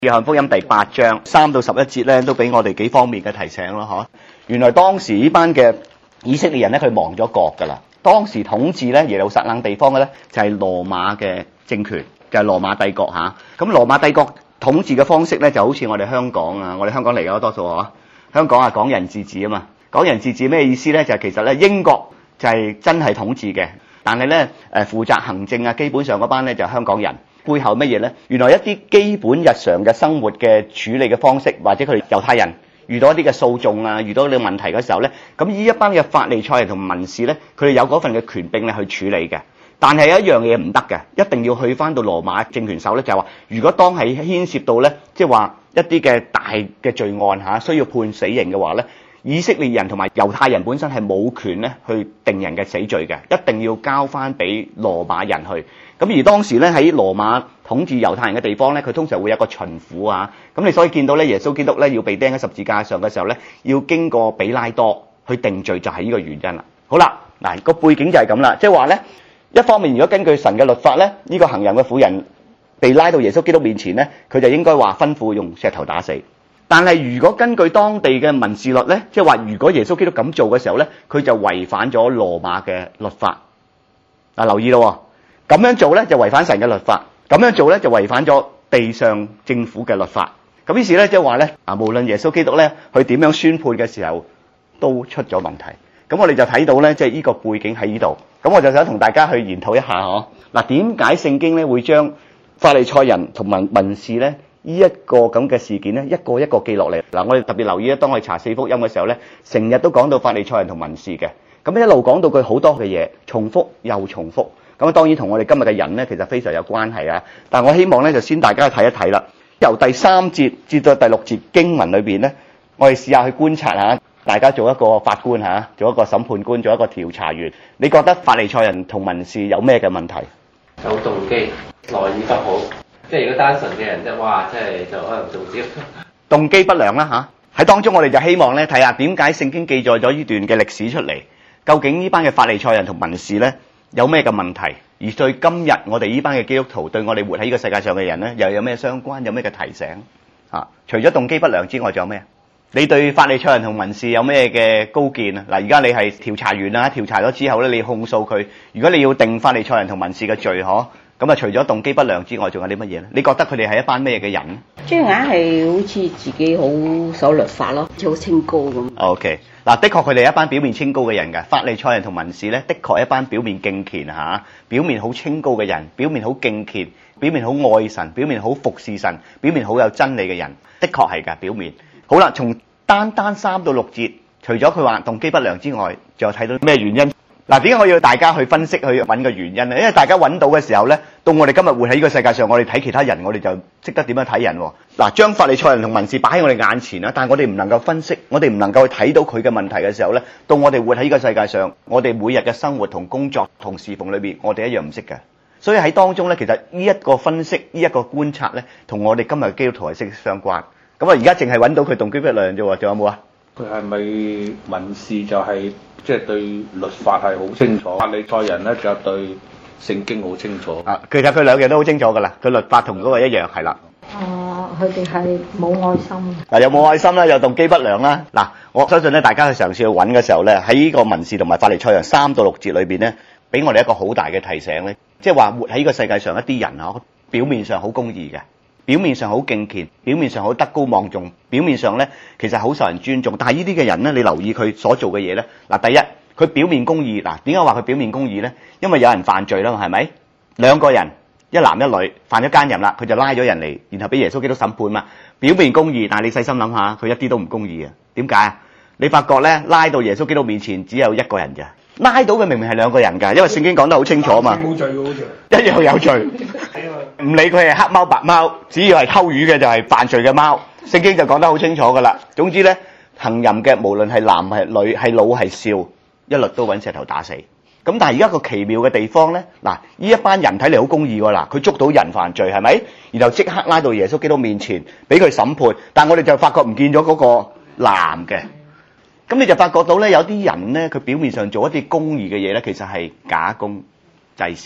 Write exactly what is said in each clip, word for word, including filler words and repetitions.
約翰福音第八章三到十一節咧，都俾我哋幾方面嘅提醒咯，嗬。原來當時呢班嘅以色列人咧，佢亡咗國噶啦。當時統治咧耶路撒冷地方嘅咧，就係羅馬嘅政權，就係羅馬帝國吓。咁羅馬帝國統治嘅方式咧，就好似我哋香港啊，我哋香港嚟嘅多數嗬。香港啊，港人自治啊嘛。港人自治咩意思咧？就係其實咧，英國就係真係統治嘅，但係咧誒負責行政啊，基本上嗰班咧就係香港人。背後乜嘢呢？原來一啲基本日常嘅生活嘅處理嘅方式，或者佢哋猶太人遇到一啲嘅訴訟啊，遇到呢個問題嘅時候呢，咁呢一班嘅法利賽人同文士呢，佢哋有嗰份嘅權柄咧去處理嘅。但係有一樣嘢唔得嘅，一定要去翻到羅馬政權手呢，就係話，如果當係牽涉到呢，即係話一啲嘅大嘅罪案嚇，需要判死刑嘅話呢，以色列人同埋猶太人本身係冇權咧去定人嘅死罪嘅，一定要交翻俾羅馬人去。咁而當時咧喺羅馬統治猶太人嘅地方咧，佢通常會有個巡撫啊。咁你所以見到咧，耶穌基督咧要被釘喺十字架上嘅時候咧，要經過比拉多去定罪，就係呢個原因啦。好啦，嗱個背景就係咁啦，即係話咧，一方面如果根據神嘅律法咧，呢個行淫嘅婦人被拉到耶穌基督面前咧，佢就應該話吩咐用石頭打死。但係如果根據當地嘅民事律咧，即係話如果耶穌基督咁做嘅時候咧，佢就違反咗羅馬嘅律法。嗱，留意咯。咁樣做咧就違反神嘅律法，咁樣做咧就違反咗地上政府嘅律法。咁於是咧即係話咧，啊無論耶穌基督咧佢點樣宣判嘅時候，都出咗問題。咁我哋就睇到咧，即係呢個背景喺呢度。咁我就想同大家去研討一下嗬。嗱，點解聖經咧會將法利賽人同埋文士咧呢一個咁嘅事件咧一個一個記落嚟？嗱，我哋特別留意咧，當我哋查四福音嘅時候咧，成日都講到法利賽人同文士嘅。咁一路講到佢好多嘅嘢，重複又重複。咁當然同我哋今日嘅人咧，其實非常有關係啊！但我希望咧，就先大家去睇一睇啦。由第三節至到第六節經文裏邊咧，我哋試下去觀察下，大家做一個法官嚇，做一個審判官，做一個調查員。你覺得法利賽人同文士有咩嘅問題？ 有動機，內意不好。即係如果單純嘅人即係哇，即係就可能做少動機不良啦嚇。喺當中我哋就希望咧睇下點解聖經記載咗呢段嘅歷史出嚟，究竟呢班嘅法利賽人同文士咧有咩嘅問題？而對今日我哋呢班嘅基督徒，對我哋活喺呢個世界上嘅人咧，又有咩相關？有咩嘅提醒？啊，除咗動機不良之外，仲有咩？你對法利賽人同文士有咩嘅高見啊？嗱，而家你係調查員啦，調查咗之後咧，你控訴佢。如果你要定法利賽人同文士嘅罪，嗬，咁啊，除咗動機不良之外，仲有啲乜嘢咧？你覺得佢哋係一班咩嘅人咧？ 即係硬係好似自己好守律法咯，好清高咁。 OK。嗱，的確佢哋係一班表面清高嘅人㗎。法利賽人同文士咧，的確係一班表面敬虔嚇，表面好清高嘅人，表面好敬虔，表面好愛神，表面好服侍神，表面好有真理嘅人，的確係㗎。表面好啦，從單單三到六節，除咗佢話動機不良之外，仲有睇到咩原因？嗱，點解我要大家去分析去揾個原因咧？因為大家揾到嘅時候咧，到我哋今日活喺呢個世界上，我哋睇其他人，我哋就識得點樣睇人喎。嗱，將法利賽人同文士擺喺我哋眼前啦，但係我哋唔能夠分析，我哋唔能夠去睇到佢嘅問題嘅時候咧，到我哋活喺呢個世界上，我哋每日嘅生活同工作同侍奉裏邊，我哋一樣唔識嘅。所以喺當中咧，其實呢一個分析，呢一個觀察咧，同我哋今日嘅基督徒係息息相關。咁啊，而家淨係揾到佢動機不良啫喎，仲有冇啊？ 佢係咪文士就係即係對律法係好清楚，法利賽人咧就對聖經好清楚。 啊，其實佢兩樣都好清楚噶啦，佢律法同嗰個一樣係啦。 啊，佢哋係冇愛心。 嗱，有冇愛心啦，有動機不良啦。嗱，我相信咧，大家去嘗試去揾嘅時候咧，喺呢個文士同埋法利賽人三到六節裏邊咧，俾我哋一個好大嘅提醒咧，即係話活喺呢個世界上一啲人啊，表面上好公義嘅。表面上好敬虔，表面上好德高望重，表面上咧其實好受人尊重，但係呢啲嘅人咧，你留意佢所做嘅嘢咧，嗱，第一佢表面公義，嗱，點解話佢表面公義咧？因為有人犯罪啦，係咪？兩個人一男一女犯咗奸淫啦，佢就拉咗人嚟，然後俾耶穌基督審判嘛。表面公義，但係你細心諗下，佢一啲都唔公義啊？點解啊？你發覺咧，拉到耶穌基督面前只有一個人咋，拉到嘅明明係兩個人㗎，因為聖經講得好清楚嘛。 冇罪嘅好似。 一樣有罪。唔理佢係黑貓白貓，只要係偷魚嘅就係犯罪嘅貓。聖經就講得好清楚㗎啦。總之咧，行淫嘅無論係男係女係老係少，一律都揾石頭打死。咁但係而家個奇妙嘅地方咧，嗱，呢一班人睇嚟好公義喎，嗱，佢捉到人犯罪係咪？然後即刻拉到耶穌基督面前俾佢審判。但係我哋就發覺唔見咗嗰個男嘅。咁你就發覺到咧，有啲人咧，佢表面上做一啲公義嘅嘢咧，其實係假公濟私。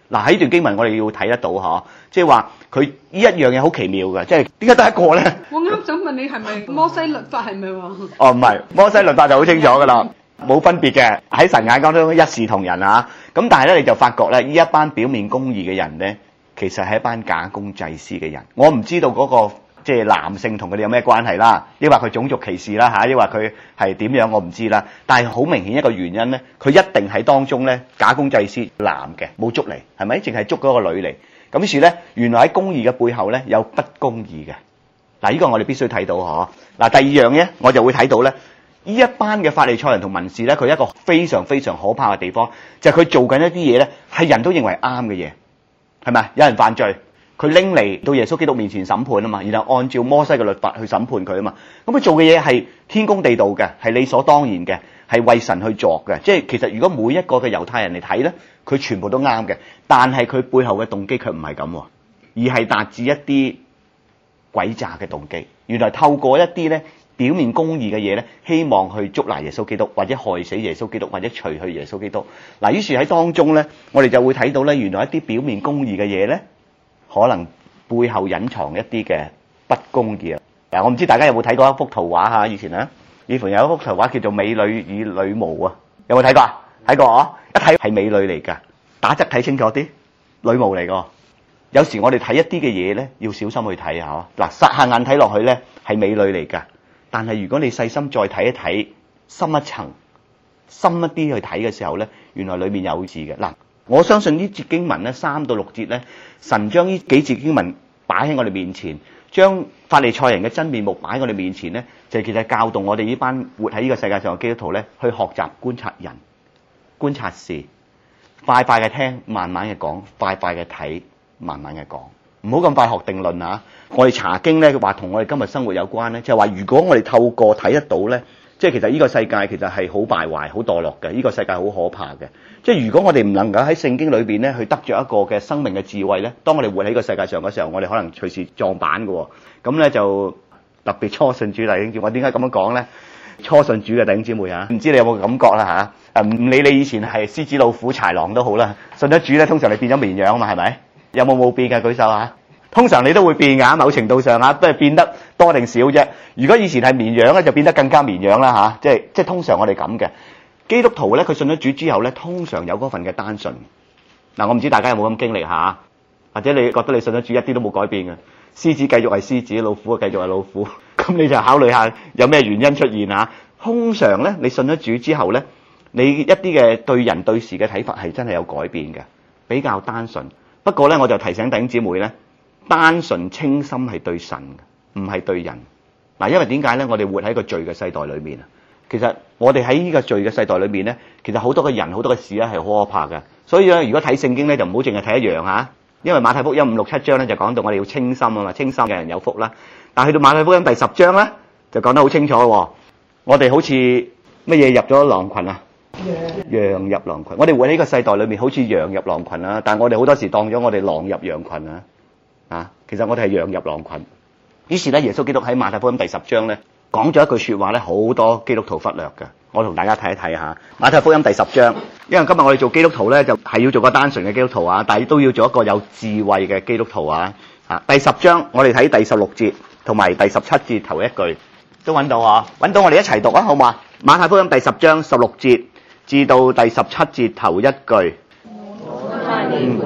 嗱，喺段經文我哋要睇得到嚇，即係話佢呢一樣嘢好奇妙嘅，即係點解得一個咧？ 我啱想問你係咪摩西律法係咪話？ 哦，唔係，摩西律法就好清楚㗎啦，冇分別嘅，喺神眼光中一視同仁啊。咁但係咧，你就發覺咧，呢一班表面公義嘅人咧，其實係一班假公濟私嘅人。我唔知道嗰個即係男性同佢哋有咩關係啦，抑或佢種族歧視啦嚇，抑或佢係點樣我唔知啦。但係好明顯一個原因咧，佢一定喺當中咧假公濟私，男嘅冇捉嚟，係咪？淨係捉嗰個女嚟。咁於是咧，原來喺公義嘅背後咧有不公義嘅。嗱，呢個我哋必須睇到嗬。嗱，第二樣嘢我就會睇到咧。呢一班嘅法利賽人同文士咧，佢一個非常非常可怕嘅地方，就係佢做緊一啲嘢咧，係人都認為啱嘅嘢，係咪？有人犯罪，佢拎嚟到耶穌基督面前審判啊嘛，然後按照摩西嘅律法去審判佢啊嘛。咁佢做嘅嘢係天公地道嘅，係理所當然嘅，係為神去作嘅。即係其實如果每一個嘅猶太人嚟睇咧，佢全部都啱嘅，但係佢背後嘅動機卻唔係咁，而係達至一啲詭詐嘅動機。原來透過一啲咧表面公義嘅嘢咧，希望去捉拿耶穌基督，或者害死耶穌基督，或者除去耶穌基督。嗱，於是喺當中咧，我哋就會睇到咧，原來一啲表面公義嘅嘢咧，可能背後隱藏一啲嘅不公義啊！嗱，我唔知大家有冇睇過一幅圖畫嚇？以前啊，以前有一幅圖畫叫做《美女與女巫》啊，有冇睇過啊？睇過啊？一睇係美女嚟㗎，打側睇清楚啲，女巫嚟㗎。有時我哋睇一啲嘅嘢咧，要小心去睇下。嗱，撒下眼睇落去咧係美女嚟㗎。但係如果你細心再睇一睇，深一層、深一啲去睇嘅時候咧，原來裏面有字嘅。嗱，我相信呢節經文咧，三到六節咧，神將呢幾節經文擺喺我哋面前，將法利賽人嘅真面目擺喺我哋面前咧，就其實教導我哋呢班活喺呢個世界上嘅基督徒咧，去學習觀察人、觀察事，快快嘅聽，慢慢嘅講，快快嘅睇，慢慢嘅講。唔好咁快學定論啊！我哋查經咧，話同我哋今日生活有關咧，就係話如果我哋透過睇得到咧，即係其實呢個世界其實係好敗壞、好墮落嘅，呢個世界好可怕嘅。即係如果我哋唔能夠喺聖經裏邊咧去得着一個嘅生命嘅智慧咧，當我哋活喺呢個世界上嘅時候，我哋可能隨時撞板嘅。咁咧就特別初信主弟兄姊妹，我點解咁樣講咧？初信主嘅弟兄姊妹啊，唔知你有冇感覺啦嚇？誒，唔理你以前係獅子、老虎、豺狼都好啦，信咗主咧，通常你變咗綿羊啊嘛，係咪？有冇冇變嘅？舉手啊！通常你都會變㗎，某程度上啊，都係變得多定少啫。如果以前係綿羊咧，就變得更加綿羊啦嚇。即係即係通常我哋咁嘅基督徒咧，佢信咗主之後咧，通常有嗰份嘅單純。嗱，我唔知大家有冇咁經歷下，或者你覺得你信咗主一啲都冇改變嘅，獅子繼續係獅子，老虎繼續係老虎，咁你就考慮下有咩原因出現啊？通常咧，你信咗主之後咧，你一啲嘅對人對事嘅睇法係真係有改變嘅，比較單純。不過咧，我就提醒弟兄姊妹咧。單純清心係對神嘅，唔係對人。嗱，因為點解咧？我哋活喺一個罪嘅世代裏面啊。其實我哋喺呢個罪嘅世代裏面咧，其實好多嘅人、好多嘅事咧係好可怕嘅。所以咧，如果睇聖經咧，就唔好淨係睇一樣嚇。因為馬太福音五六七章咧就講到我哋要清心啊嘛，清心嘅人有福啦。但係去到馬太福音第十章咧，就講得好清楚喎。我哋好似乜嘢入咗狼群啊？羊入狼群。我哋活喺呢個世代裏面，好似羊入狼群啊。但係我哋好多時當咗我哋狼入羊群啊。啊，其實我哋係羊入狼群。於是咧，耶穌基督喺馬太福音第十章咧講咗一句説話咧，好多基督徒忽略嘅。我同大家睇一睇下馬太福音第十章，因為今日我哋做基督徒咧，就係要做個單純嘅基督徒啊，但係都要做一個有智慧嘅基督徒啊。啊，第十章我哋睇第十六節同埋第十七節頭一句都揾到啊，揾到我哋一齊讀啊，好嘛？馬太福音第十章十六節至到第十七節頭一句。嗯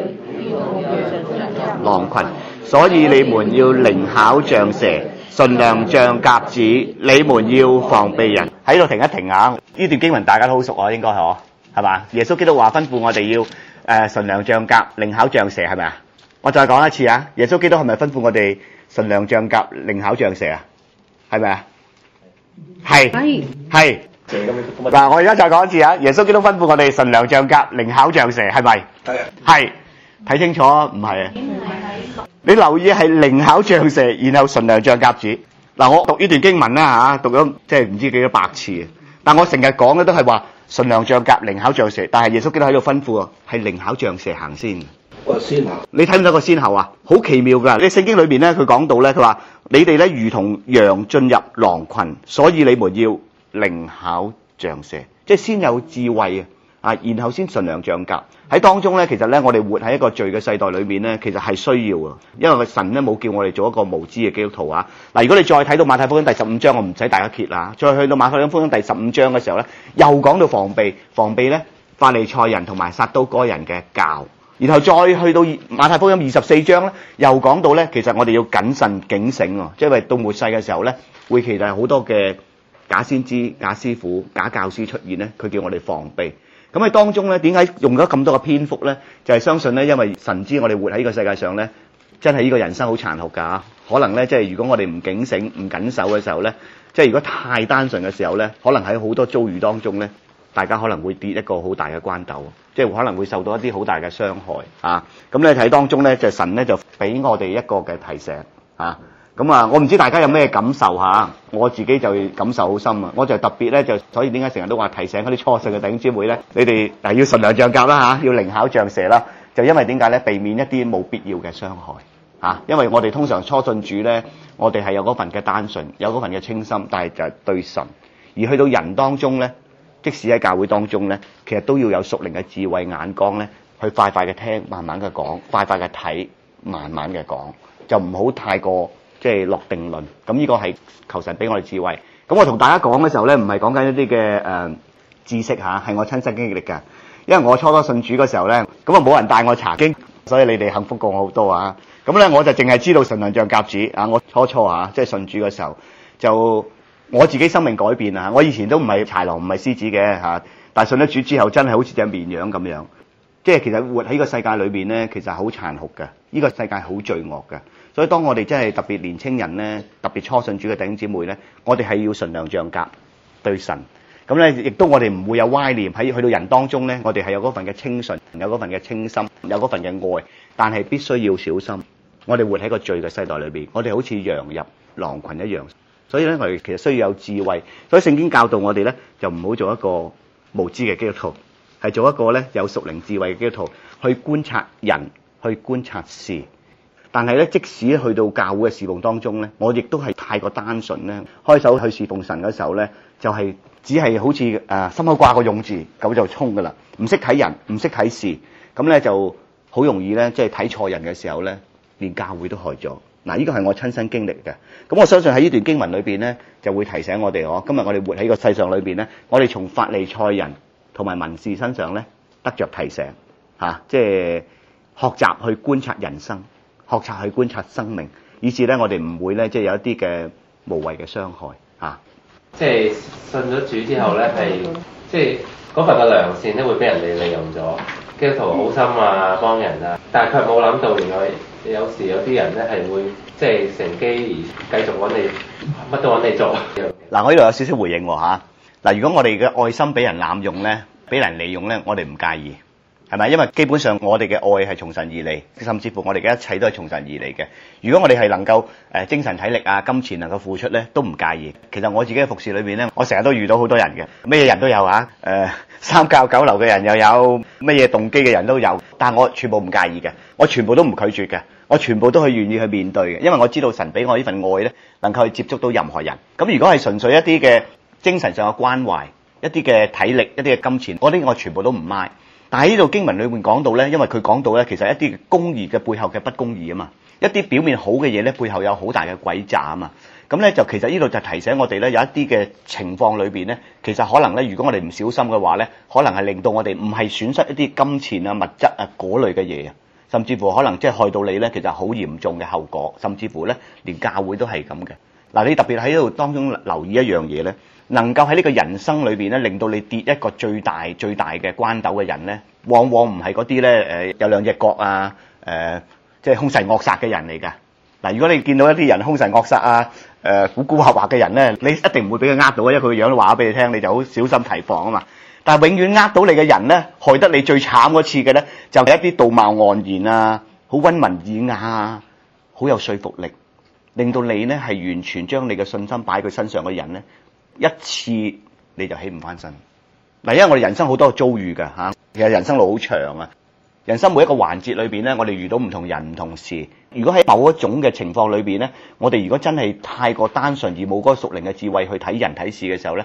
狼群，所以你們要靈巧像蛇，純良像鴿子。你們要防備人。喺度停一停啊！呢段經文大家都好熟啊，應該係係嘛？耶穌基督話吩咐我哋要誒純良像鴿，靈巧像蛇，係咪啊？我再講一次啊！耶穌基督係咪吩咐我哋純良像鴿，靈巧像蛇啊？係咪啊？係係嗱，我而家再講一次啊！耶穌基督吩咐我哋純良像鴿，靈巧像蛇，係咪？係係。睇清楚，唔係啊！你留意係靈巧像蛇，然後純良像鴿子。嗱，我讀呢段經文啦嚇，讀咗即係唔知幾多百次。但我成日講嘅都係話純良像鴿，靈巧像蛇。但係耶穌基督喺度吩咐啊，係靈巧像蛇行先。 個先後， 你睇唔睇個先後啊？好奇妙㗎！你聖經裏邊咧，佢講到咧，佢話你哋咧如同羊進入狼群，所以你們要靈巧像蛇，即係先有智慧啊， 啊，然後先純良像鴿。喺當中咧，其實咧，我哋活喺一個罪嘅世代裏面咧，其實係需要啊，因為個神咧冇叫我哋做一個無知嘅基督徒啊。嗱，如果你再睇到馬太福音第十五章，我唔使大家揭啦，再去到馬太福音第十五章嘅時候咧，又講到防備，防備咧法利賽人同埋撒都該人嘅教。然後再去到馬太福音二十四章咧，又講到咧，其實我哋要謹慎警醒喎，即係因為到末世嘅時候咧，會其實係好多嘅假先知、假師傅、假教師出現咧，佢叫我哋防備。咁喺當中咧，點解用咗咁多嘅篇幅咧？就係、是、相信咧，因為神知我哋活喺呢個世界上咧，真係呢個人生好殘酷㗎。可能咧，即係如果我哋唔警醒、唔緊守嘅時候咧，即係如果太單純嘅時候咧，可能喺好多遭遇當中咧，大家可能會跌一個好大嘅關鬥，即係可能會受到一啲好大嘅傷害啊！咁咧睇當中咧，就神咧就俾我哋一個嘅提醒啊！咁啊，我唔知大家有咩感受嚇，我自己就感受好深啊！我就特別咧就，所以點解成日都話提醒嗰啲初信嘅弟兄姊妹咧，你哋誒要純良像鴿啦嚇，要靈巧像蛇啦，就因為點解咧？避免一啲冇必要嘅傷害嚇，因為我哋通常初信主咧，我哋係有嗰份嘅單純，有嗰份嘅清心，但係就係對神，而去到人當中咧。即使喺教會當中咧，其實都要有屬靈嘅智慧眼光咧，去快快嘅聽，慢慢嘅講，快快嘅睇，慢慢嘅講，就唔好太過即係落定論。咁呢個係求神俾我哋智慧。咁我同大家講嘅時候咧，唔係講緊一啲嘅誒知識嚇，係我親身經歷㗎。因為我初初信主嘅時候咧，咁啊冇人帶我查經，所以你哋幸福過我好多啊。咁咧我就淨係知道純良像鴿子啊。我初初啊，即係信主嘅時候就。我自己生命改變啊！我以前都唔係豺狼，唔係獅子嘅嚇，但係信咗主之後，真係好似隻綿羊咁樣。即係其實活喺個世界裏邊咧，其實好殘酷嘅。呢個世界好罪惡嘅，所以當我哋真係特別年青人咧，特別初信主嘅弟兄姊妹咧，我哋係要純良像鴿對神。咁咧，亦都我哋唔會有歪念喺去到人當中咧，我哋係有嗰份嘅清純，有嗰份嘅清心，有嗰份嘅愛，但係必須要小心。我哋活喺個罪嘅世代裏邊，我哋好似羊入狼群一樣。所以咧，我哋其實需要有智慧。所以聖經教導我哋咧，就唔好做一個無知嘅基督徒，係做一個咧有屬靈智慧嘅基督徒，去觀察人，去觀察事。但係咧，即使去到教會嘅侍奉當中咧，我亦都係太過單純咧。開手去侍奉神嘅時候咧，就係、是、只係好似誒、呃、心口掛個勇字，咁就衝噶啦，唔識睇人，唔識睇事，咁咧就好容易咧，即係睇錯人嘅時候咧，連教會都害咗。嗱，呢個係我親身經歷嘅，咁我相信喺呢段經文裏邊咧，就會提醒我哋，我今日我哋活喺個世上裏邊咧，我哋從法利賽人同埋文士身上咧得着提醒，嚇、啊，即係學習去觀察人生，學習去觀察生命，以至咧我哋唔會咧即係有一啲嘅無謂嘅傷害，嚇、啊。 即係信咗主之後咧，係即係嗰份嘅良善咧會俾人哋利用咗，基督徒好心啊，幫人啊，但係佢冇諗到原來。有時有啲人咧係會即係乘機而繼續揾你，乜都揾你做。 嗱，我呢度有少少回應喎嚇。嗱，如果我哋嘅愛心俾人濫用咧，俾人利用咧，我哋唔介意，係咪？因為基本上我哋嘅愛係從神而嚟，甚至乎我哋嘅一切都係從神而嚟嘅。如果我哋係能夠誒、呃、精神體力啊、金錢能夠付出咧，都唔介意。其實我自己嘅服侍裏邊咧，我成日都遇到好多人嘅，咩嘢人都有啊。誒、呃、三教九流嘅人又有，乜嘢動機嘅人都有，但係我全部唔介意嘅，我全部都唔拒絕嘅。我全部都係願意去面對嘅，因為我知道神俾我呢份愛咧，能夠去接觸到任何人。咁如果係純粹一啲嘅精神上嘅關懷，一啲嘅體力，一啲嘅金錢，嗰啲我全部都唔買。但係呢度經文裏面講到咧，因為佢講到咧，其實一啲公義嘅背後嘅不公義啊嘛，一啲表面好嘅嘢咧，背後有好大嘅詭詐啊嘛。咁咧就其實呢度就提醒我哋咧，有一啲嘅情況裏邊咧，其實可能咧，如果我哋唔小心嘅話咧，可能係令到我哋唔係損失一啲金錢啊、物質啊嗰類嘅嘢啊。甚至乎可能即係害到你咧，其實好嚴重嘅後果，甚至乎咧連教會都係咁嘅。嗱，你特別喺呢度當中留意一樣嘢咧，能夠喺呢個人生裏邊咧，令到你跌一個最大最大嘅關斗嘅人咧，往往唔係嗰啲咧誒有兩隻角啊，誒即係兇神惡煞嘅人嚟㗎。嗱，如果你見到一啲人兇神惡煞啊，誒古古惑惑嘅人咧，你一定唔會俾佢呃到，因為佢個樣都話咗俾你聽，你就好小心提防啊嘛。但係永遠呃到你嘅人咧，害得你最慘嗰次嘅咧，就係一啲道貌岸然啊，好溫文爾雅啊，好有說服力，令到你咧係完全將你嘅信心擺喺佢身上嘅人咧，一次你就起唔翻身。嗱，因為我哋人生好多遭遇㗎嚇，其實人生路好長啊，人生每一個環節裏邊咧，我哋遇到唔同人唔同事。如果喺某一種嘅情況裏邊咧，我哋如果真係太過單純而冇嗰個屬靈嘅智慧去睇人睇事嘅時候咧，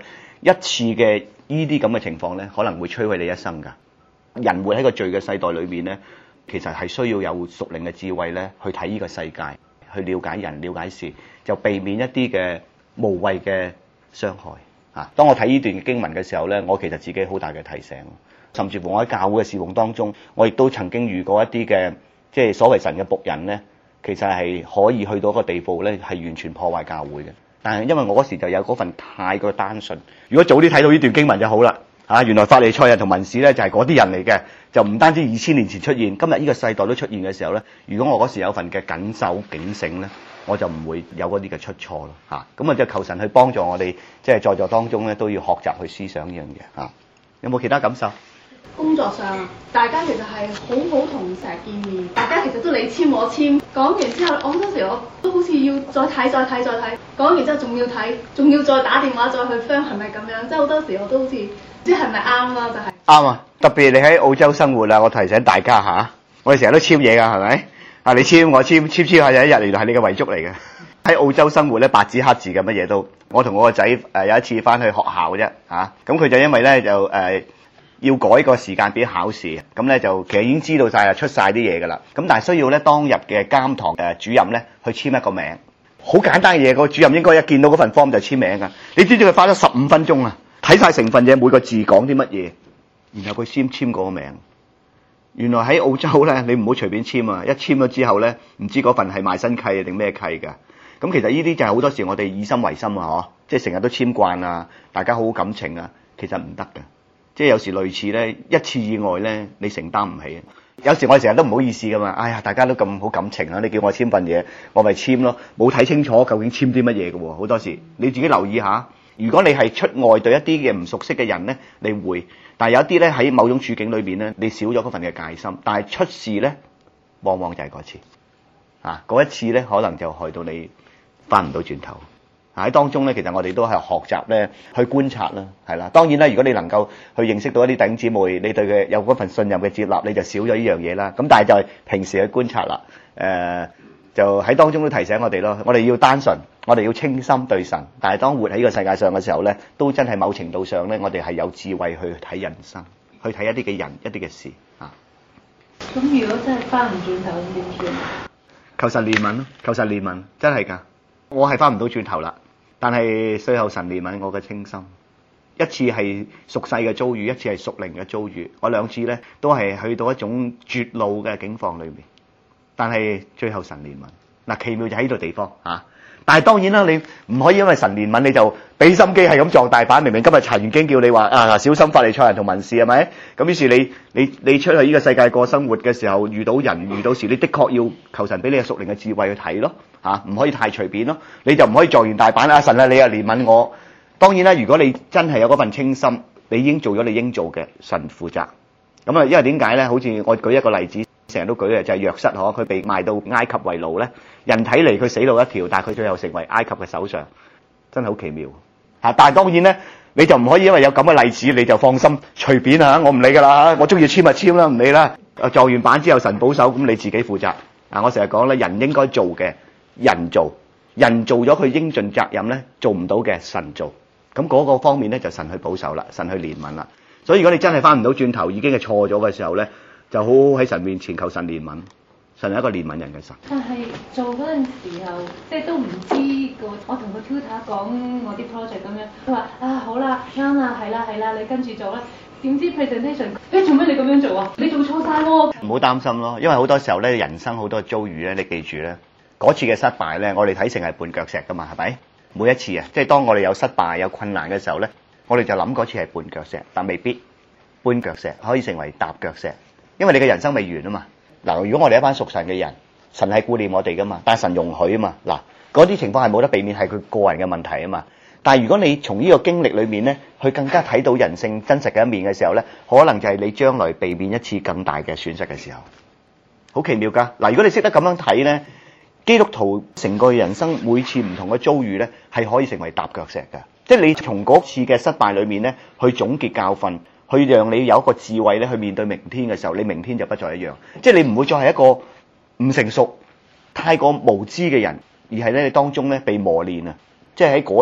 一次嘅呢啲咁嘅情況咧，可能會摧毀你一生㗎。人活喺個罪嘅世代裏面咧，其實係需要有屬靈嘅智慧咧，去睇呢個世界，去了解人、了解事，就避免一啲嘅無謂嘅傷害。啊！當我睇呢段經文嘅時候咧，我其實自己好大嘅提醒，甚至乎我喺教會嘅事奉當中，我亦都曾經遇過一啲嘅即係所謂神嘅僕人咧，其實係可以去到一個地步咧，係完全破壞教會嘅。但係因為我嗰時就有嗰份太過單純，如果早啲睇到呢段經文就好啦。啊！原來法利賽人同文士咧就係嗰啲人嚟嘅，就唔單止二千年前出現，今日呢個世代都出現嘅時候咧，如果我嗰時有份嘅緊守警醒咧，我就唔會有嗰啲嘅出錯咯嚇。咁啊，就求神去幫助我哋，即係在座當中咧都要學習去思想呢樣嘢嚇。有冇其他感受？ 工作上，大家其實係好好同成日見面，大家其實都你簽我簽，講完之後，我好多時我都好似要再睇再睇再睇，講完之後仲要睇，仲要再打電話再去 friend 係咪咁樣？即係好多時我都好似。即係咪啱啦？就係啱啊！特別你喺澳洲生活啦，我提醒大家吓，我哋成日都簽嘢㗎，係咪？啊，你簽我簽，簽簽下有一日原來係你嘅遺囑嚟嘅。喺澳洲生活咧，白紙黑字嘅乜嘢都。我同我個仔誒有一次翻去學校啫嚇，咁佢就因為咧就誒、呃、要改個時間表考試，咁咧就其實已經知道晒啦，出晒啲嘢㗎啦。咁但係需要咧當日嘅監堂誒主任咧去簽一個名，好簡單嘅嘢，個主任應該一見到嗰份 form 就簽名㗎。你知唔知佢花咗十五分鐘啊？睇晒成份嘢，每個字講啲乜嘢，然後佢先簽嗰個名。原來喺澳洲咧，你唔好隨便簽啊！一簽咗之後咧，唔知嗰份係賣身契定咩契㗎。咁其實呢啲就係好多時我哋以心為心啊，嗬！即係成日都簽慣啊，大家好好感情啊，其實唔得嘅。即係有時類似咧，一次意外咧，你承擔唔起。有時我哋成日都唔好意思㗎嘛。哎呀，大家都咁好感情啊，你叫我簽份嘢，我咪簽咯。冇睇清楚究竟簽啲乜嘢㗎喎，好多時你自己留意下。如果你係出外對一啲嘅唔熟悉嘅人咧，你會，但係有一啲咧喺某種處境裏邊咧，你少咗嗰份嘅戒心，但係出事咧，往往就係嗰次，啊，嗰一次咧可能就害到你翻唔到轉頭。喺當中咧，其實我哋都係學習咧去觀察啦，係啦。當然啦，如果你能夠去認識到一啲弟兄姊妹，你對佢有嗰份信任嘅接納，你就少咗呢樣嘢啦。咁但係就係平時去觀察啦，誒、呃。就喺當中都提醒我哋咯，我哋要單純，我哋要清心對神。但係當活喺呢個世界上嘅時候咧，都真係某程度上咧，我哋係有智慧去睇人生，去睇一啲嘅人、一啲嘅事啊。 咁如果真係翻唔轉頭咁點算？ 求神憐憫咯，求神憐憫，真係㗎。我係翻唔到轉頭啦，但係最後神憐憫我嘅清心。一次係屬世嘅遭遇，一次係屬靈嘅遭遇。我兩次咧都係去到一種絕路嘅境況裏面。但係最後神憐憫，嗱奇妙就喺呢度地方嚇、啊。但係當然啦，你唔可以因為神憐憫你就俾心機係咁撞大板。明明今日查完經叫你話啊小心法利賽人同文士係咪？咁於是你你你出去呢個世界過生活嘅時候，遇到人遇到事，你的確要求神俾你嘅屬靈嘅智慧去睇咯嚇，唔可以太隨便咯。你就唔可以撞完大板啊神啊，你又憐憫我。當然啦，如果你真係有嗰份清心，你已經做咗你應做嘅，神負責。咁啊，因為點解咧？好似我舉一個例子。成日都舉嘅就係約瑟嗬，佢被賣到埃及為奴咧。人睇嚟佢死路一條，但係佢最後成為埃及嘅首相，真係好奇妙嚇。但係當然咧，你就唔可以因為有咁嘅例子你就放心隨便啊！我唔理㗎啦，我中意簽咪簽啦，唔理啦。撞完板之後神保守，咁你自己負責啊！我成日講咧，人應該做嘅人做，人做咗佢應盡責任咧，做唔到嘅神做。咁嗰個方面咧就神去保守啦，神去憐憫啦。所以如果你真係翻唔到轉頭，已經係錯咗嘅時候咧，就好好喺神面前求神憐憫，神係一個憐憫人嘅神。 但係做嗰陣時候，即係都唔知個，我同個 tutor 講我啲 project 咁樣，佢話啊好啦，啱啦，係啦係啦，你跟住做啦。點知 presentation， 誒做咩你咁樣做啊？你做錯晒喎！ 唔好擔心咯，因為好多時候咧，人生好多遭遇咧，你記住咧，嗰次嘅失敗咧，我哋睇成係絆腳石噶嘛，係咪？每一次啊，即係當我哋有失敗、有困難嘅時候咧，我哋就諗嗰次係絆腳石，但未必絆腳石可以成為踏腳石。因為你嘅人生未完啊嘛，嗱，如果我哋一班屬神嘅人，神係顧念我哋噶嘛，但係神容許啊嘛，嗱，嗰啲情況係冇得避免，係佢個人嘅問題啊嘛。但係如果你從呢個經歷裏面咧，去更加睇到人性真實嘅一面嘅時候咧，可能就係你將來避免一次更大嘅損失嘅時候，好奇妙噶。嗱，如果你識得咁樣睇咧，基督徒成個人生每次唔同嘅遭遇咧，係可以成為踏腳石嘅，即係你從嗰次嘅失敗裏面咧，去總結教訓。去讓你有一個智慧咧，去面對明天嘅時候，你明天就不再一樣。即係你唔會再係一個唔成熟、太過無知嘅人，而係咧你當中咧被磨練啊！即係喺嗰一次，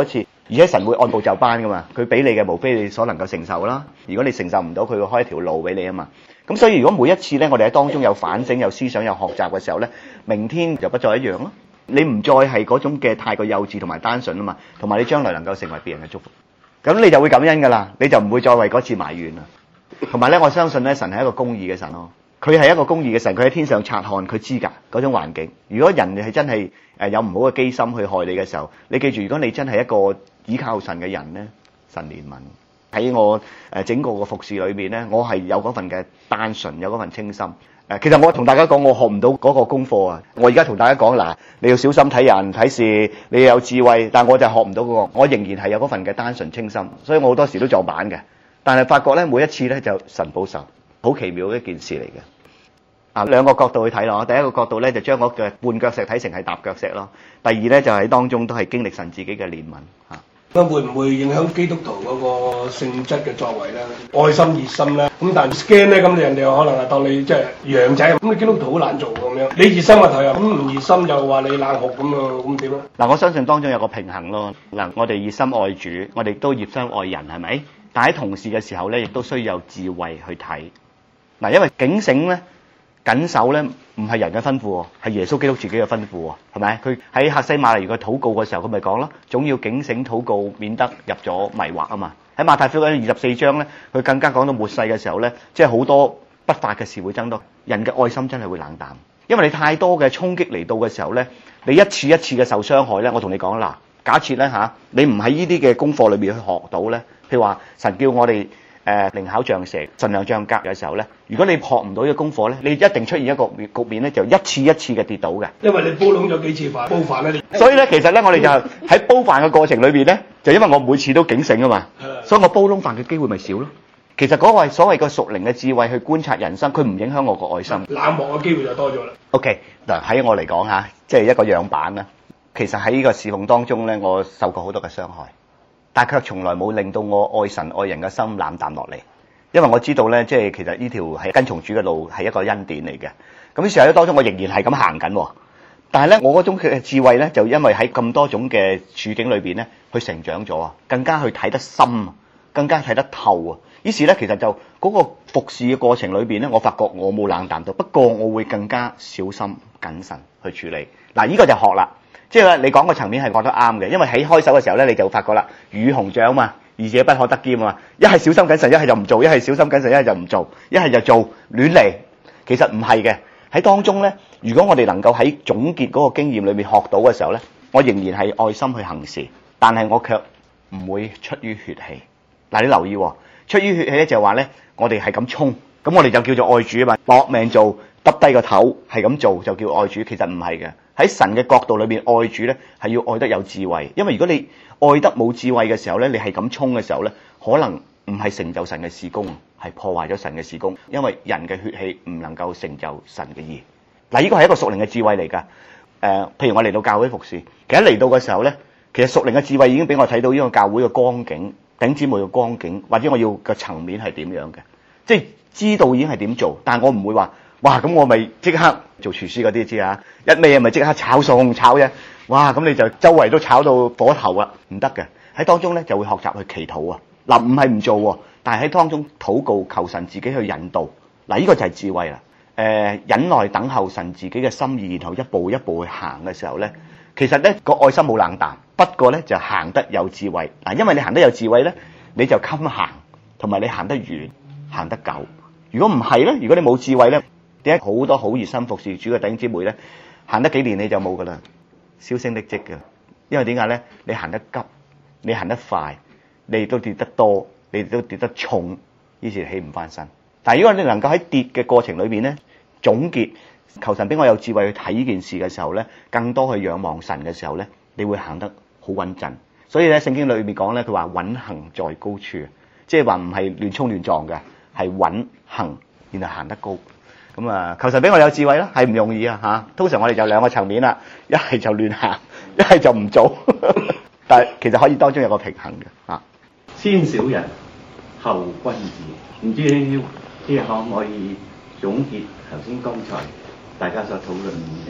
而且神會按部就班噶嘛，佢俾你嘅無非你所能夠承受啦。如果你承受唔到，佢會開一條路俾你啊嘛。咁所以如果每一次咧，我哋喺當中有反省、有思想、有學習嘅時候咧，明天就不再一樣咯。你唔再係嗰種嘅太過幼稚同埋單純啊嘛，同埋你將來能夠成為別人嘅祝福，咁你就會感恩噶啦，你就唔會再為嗰次埋怨啦。同埋咧，我相信咧，神係一個公義嘅神咯。佢係一個公義嘅神，佢喺天上察看，佢知㗎嗰種環境。如果人係真係誒有唔好嘅機心去害你嘅時候，你記住，如果你真係一個倚靠神嘅人咧，神憐憫。喺我誒整個嘅服侍裏面咧，我係有嗰份嘅單純，有嗰份清心。誒，其實我同大家講，我學唔到嗰個功課啊。我而家同大家講嗱，你要小心睇人睇事，你要有智慧，但我就學唔到嗰個，我仍然係有嗰份嘅單純清心，所以我好多時都撞板嘅。但係發覺咧，每一次咧就神保守，好奇妙嘅一件事嚟嘅。啊，兩個角度去睇咯。第一個角度咧就將我嘅絆腳石睇成係踏腳石咯。第二咧就喺當中都係經歷神自己嘅憐憫嚇。 咁會唔會影響基督徒嗰個性質嘅作為咧？愛心熱心咧，咁但係 scan 咧，咁人哋又可能係當你即係羊仔，咁你基督徒好難做咁樣。你熱心嘅頭又咁唔熱心就話你冷酷咁啊，咁點啊？ 嗱，我相信當中有個平衡咯。嗱，我哋熱心愛主，我哋都熱心愛人，係咪？但喺同事嘅時候咧，亦都需要有智慧去睇。嗱，因為警醒咧。緊守咧唔係人嘅吩咐喎，係耶穌基督自己嘅吩咐喎，係咪？佢喺客西馬尼園佢禱告嘅時候，佢咪講咯，總要警醒禱告，免得入咗迷惑啊嘛。喺馬太福音二十四章咧，佢更加講到末世嘅時候咧，即係好多不法嘅事會增多，人嘅愛心真係會冷淡，因為你太多嘅衝擊嚟到嘅時候咧，你一次一次嘅受傷害咧，我同你講嗱，假設咧嚇，你唔喺呢啲嘅功課裏面去學到咧，譬如話神叫我哋。誒靈巧像蛇，盡量像鴿嘅時候咧，如果你學唔到呢個功課咧，你一定出現一個局面咧，就一次一次嘅跌倒嘅。 因為你煲燶咗幾次飯，煲飯咧，你所以咧，其實咧，我哋就喺煲飯嘅過程裏邊咧，就因為我每次都警醒啊嘛，所以我煲燶飯嘅機會咪少咯。其實嗰個係所謂個屬靈嘅智慧去觀察人生，佢唔影響我個愛心。 冷漠嘅機會就多咗啦。 OK，嗱喺我嚟講嚇，即係一個樣板啦。其實喺呢個侍奉當中咧，我受過好多嘅傷害。但卻從來冇令到我愛神愛人嘅心冷淡落嚟，因為我知道咧，即係其實呢條係跟從主嘅路係一個恩典嚟嘅。咁於是喺當中，我仍然係咁行緊。但係咧，我嗰種嘅智慧咧，就因為喺咁多種嘅處境裏邊咧，去成長咗啊，更加去睇得深，更加睇得透啊。於是咧，其實就嗰個服侍嘅過程裏邊咧，我發覺我冇冷淡到，不過我會更加小心謹慎去處理。嗱，呢個就學啦。即係你講個層面係覺得啱嘅，因為喺開手嘅時候咧，你就發覺啦，魚與熊掌嘛，二者不可得兼啊嘛，一係小心謹慎，一係就唔做；一係小心謹慎，一係就唔做；一係就做亂嚟。其實唔係嘅，喺當中咧，如果我哋能夠喺總結嗰個經驗裏面學到嘅時候咧，我仍然係愛心去行事，但係我卻唔會出於血氣。嗱，你留意喎，出於血氣咧就係話咧，我哋係咁衝，咁我哋就叫做愛主啊嘛，搏命做，耷低個頭係咁做就叫愛主，其實唔係嘅。喺神嘅角度裏面，愛主咧係要愛得有智慧，因為如果你愛得冇智慧嘅時候咧，你係咁衝嘅時候咧，可能唔係成就神嘅事工，係破壞咗神嘅事工，因為人嘅血氣唔能夠成就神嘅義。嗱，呢個係一個屬靈嘅智慧嚟㗎。誒、呃，譬如我嚟到教會服侍，其實嚟到嘅時候咧，其實屬靈嘅智慧已經俾我睇到呢個教會嘅光景、頂姊妹嘅光景，或者我要嘅層面係點樣嘅，即係知道已經係點做，但係我唔會話。哇！咁我咪即刻做廚師嗰啲知啊，一味咪即刻炒餸炒啫。哇！咁你就周圍都炒到火頭啦，唔得嘅。喺當中咧就會學習去祈禱啊。嗱，唔係唔做喎，但係喺當中禱告求神自己去引導。嗱，呢個就係智慧啦。誒、呃，忍耐等候神自己嘅心意，然後一步一步去行嘅時候咧，其實咧個愛心冇冷淡，不過咧就行得有智慧。嗱，因為你行得有智慧咧，你就襟行，同埋你行得遠，行得久。如果唔係咧，如果你冇智慧咧，點解好多好熱心服侍主嘅弟兄姊妹咧，行得幾年你就冇噶啦，銷聲匿跡嘅。因為點解咧？你行得急，你行得快，你都跌得多，你都跌得重，於是起唔翻身。但係如果你能夠喺跌嘅過程裏邊咧，總結求神俾我有智慧去睇呢件事嘅時候咧，更多去仰望神嘅時候咧，你會行得好穩陣。所以咧，聖經裏面講咧，佢話穩行在高處，即係話唔係亂衝亂撞嘅，係穩行，然後行得高。咁啊，求神俾我有智慧啦，係唔容易啊嚇。通常我哋就兩個層面啦，一係就亂行，一係就唔做。但係其實可以當中有個平衡嘅嚇。 先小人後君子，唔知即係可唔可以總結頭先剛才大家所討論嘅？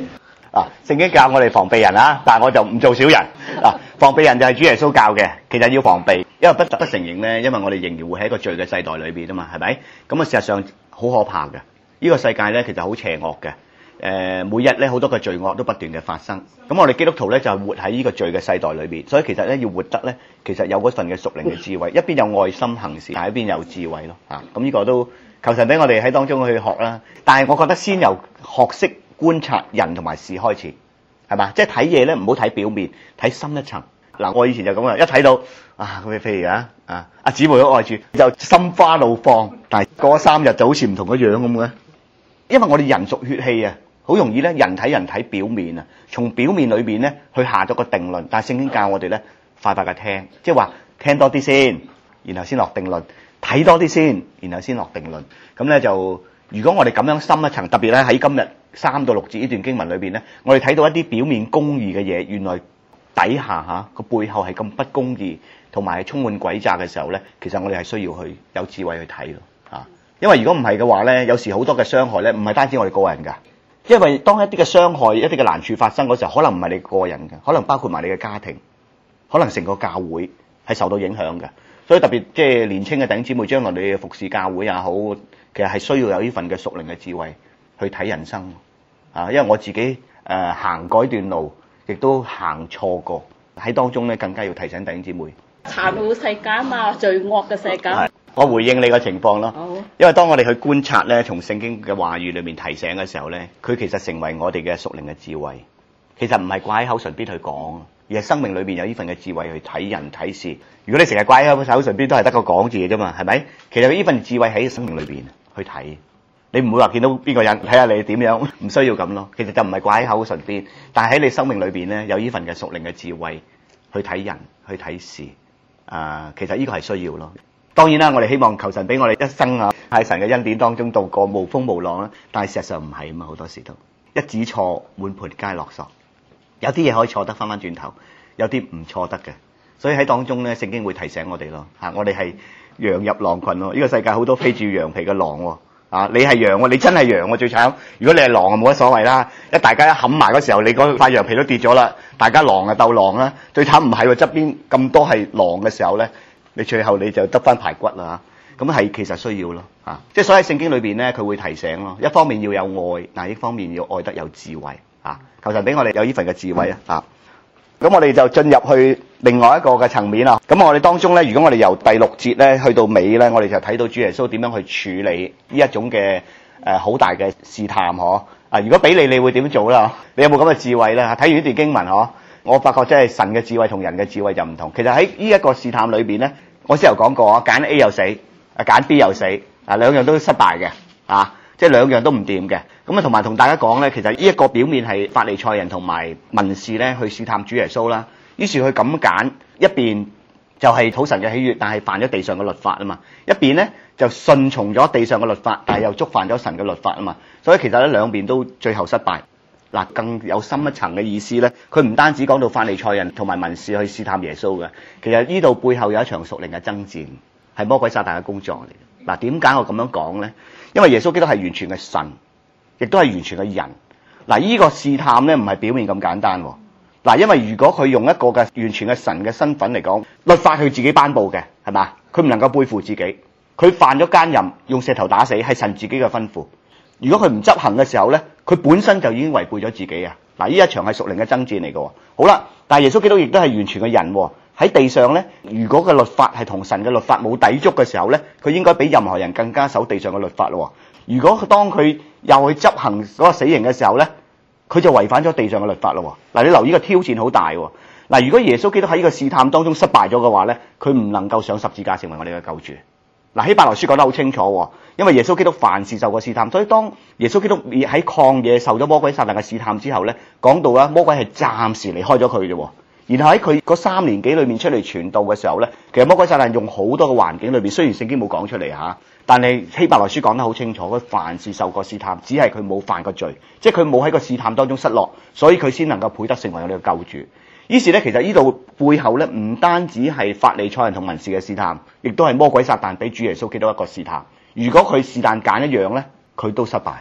啊，聖經教我哋防備人啊，但係我就唔做小人啊。防備人就係主耶穌教嘅，其實要防備，因為不得不承認咧，因為我哋仍然會喺一個罪嘅世代裏邊啊嘛，係咪？咁啊，事實上好可怕嘅，呢、這個世界咧其實好邪惡嘅，誒、呃、每日咧好多嘅罪惡都不斷嘅發生。咁我哋基督徒咧就係活喺呢個罪嘅世代裏邊，所以其實咧要活得咧，其實有嗰份嘅屬靈嘅智慧，一邊有愛心行事，但係一邊有智慧咯嚇。咁、啊、呢個都求神俾我哋喺當中去學啦。但係我覺得先由學識觀察人同埋事開始，係嘛？即係睇嘢咧，唔好睇表面，睇深一層。嗱，我以前就咁啊，一睇到啊，佢譬如啊啊，阿姊妹都愛住，就心花怒放。但係過三日就好似唔同個樣咁嘅，因為我哋人屬血氣啊，好容易咧人睇人睇表面啊，從表面裏邊咧去下咗個定論。但係聖經教我哋咧，快快嘅聽，即係話聽多啲先，然後先落定論；睇多啲先，然後先落定論。咁咧就，如果我哋咁樣深一層，特別咧喺今日三到六節呢段經文裏邊咧，我哋睇到一啲表面公義嘅嘢，原來底下嚇個背後係咁不公義，同埋係充滿詭詐嘅時候咧，其實我哋係需要去有智慧去睇咯嚇。因為如果唔係嘅話咧，有時好多嘅傷害咧，唔係單止我哋個人㗎。因為當一啲嘅傷害、一啲嘅難處發生嗰時候，可能唔係你個人嘅，可能包括埋你嘅家庭，可能成個教會係受到影響嘅。所以特別即係年青嘅弟兄姊妹，將來你服侍教會也好，其實係需要有呢份嘅屬靈嘅智慧去睇人生啊。因為我自己誒、呃、行改段路，亦都行錯過，喺當中咧更加要提醒弟兄姊妹。 殘酷世界啊嘛，罪惡嘅世界。 我回應你個情況咯， 好因為當我哋去觀察咧，從聖經嘅話語裏面提醒嘅時候咧，佢其實成為我哋嘅屬靈嘅智慧。其實唔係掛喺口唇邊去講，而係生命裏面有呢份嘅智慧去睇人睇事。如果你成日掛喺口唇邊，都係得個講字嘅啫嘛，係咪？其實呢份智慧喺生命裏邊去睇，你唔會話見到邊個人睇下你點樣，唔需要咁咯。其實就唔係掛喺口唇邊，但係喺你生命裏邊咧有呢份嘅屬靈嘅智慧去睇人去睇事。啊、呃，其實呢個係需要咯。當然啦，我哋希望求神俾我哋一生啊喺神嘅恩典當中度過無風無浪啦。但係事實上唔係啊嘛，好多時都一指錯滿盤皆落索。有啲嘢可以錯得翻翻轉頭，有啲唔錯得嘅。所以喺當中咧，聖經會提醒我哋咯嚇，我哋係羊入狼群咯。呢、這個世界好多披住羊皮嘅狼喎啊！你係羊喎，你真係羊喎最慘。如果你係狼啊，冇乜所謂啦。一大家一冚埋嗰時候，你嗰塊羊皮都跌咗啦。大家狼啊鬥狼啦，最慘唔係喎，側邊咁多係狼嘅時候咧。你最後你就得翻排骨啦嚇，咁係其實需要咯嚇，即係所以喺聖經裏邊咧，佢會提醒咯，一方面要有愛，但係一方面要愛得有智慧嚇。求神俾我哋有呢份嘅智慧啊嚇。咁我哋就進入去另外一個嘅層面啦。咁我哋當中咧，如果我哋由第六節咧去到尾咧，我哋就睇到主耶穌點樣去處理呢一種嘅誒好大嘅試探嗬啊！如果俾你，你會點做啦？你有冇咁嘅智慧咧？睇完呢段經文嗬。我發覺真係神嘅智慧同人嘅智慧就唔同。其實喺呢一個試探裏邊咧，我先有講過啊，揀 A 又死，啊揀 B 又死，啊兩樣都失敗嘅，啊即係兩樣都唔掂嘅。咁啊同埋同大家講咧，其實呢一個表面係法利賽人同埋文士咧去試探主耶穌啦。於是佢咁揀一邊就係討神嘅喜悅，但係犯咗地上嘅律法啊嘛；一邊咧就順從咗地上嘅律法，但係又觸犯咗神嘅律法啊嘛。所以其實咧兩邊都最後失敗。嗱，更有深一層嘅意思咧，佢唔單止講到法利賽人同埋文士去試探耶穌嘅，其實呢度背後有一場屬靈嘅爭戰，係魔鬼撒旦嘅工作嚟嘅。嗱，點解我咁樣講咧？因為耶穌基督係完全嘅神，亦都係完全嘅人。嗱，呢個試探咧唔係表面咁簡單。嗱，因為如果佢用一個嘅完全嘅神嘅身份嚟講，律法佢自己頒布嘅，係嘛？佢唔能夠背負自己，佢犯咗奸淫，用石頭打死，係神自己嘅吩咐。如果佢唔執行嘅時候咧，佢本身就已經違背咗自己啊！嗱，呢一場係屬靈嘅爭戰嚟嘅。好啦，但係耶穌基督亦都係完全嘅人喎。喺地上咧，如果個律法係同神嘅律法冇抵觸嘅時候咧，佢應該比任何人更加守地上嘅律法咯。如果當佢又去執行嗰個死刑嘅時候咧，佢就違反咗地上嘅律法咯。嗱，你留意個挑戰好大喎。嗱，如果耶穌基督喺呢個試探當中失敗咗嘅話咧，佢唔能夠上十字架成為我哋嘅救主。嗱，希伯來書講得好清楚，因為耶穌基督凡事受過試探，所以當耶穌基督喺曠野受咗魔鬼撒旦嘅試探之後咧，講到啦，魔鬼係暫時離開咗佢啫。然後喺佢嗰三年幾裏面出嚟傳道嘅時候咧，其實魔鬼撒旦用好多個環境裏邊，雖然聖經冇講出嚟嚇，但係希伯來書講得好清楚，佢凡事受過試探，只係佢冇犯過罪，即係佢冇喺個試探當中失落，所以佢先能夠配得成為我哋嘅救主。於是咧，其實呢度背後咧，唔單止係法利賽人同文士嘅試探，亦都係魔鬼撒旦俾主耶穌基督一個試探。如果佢是但揀一樣咧，佢都失敗。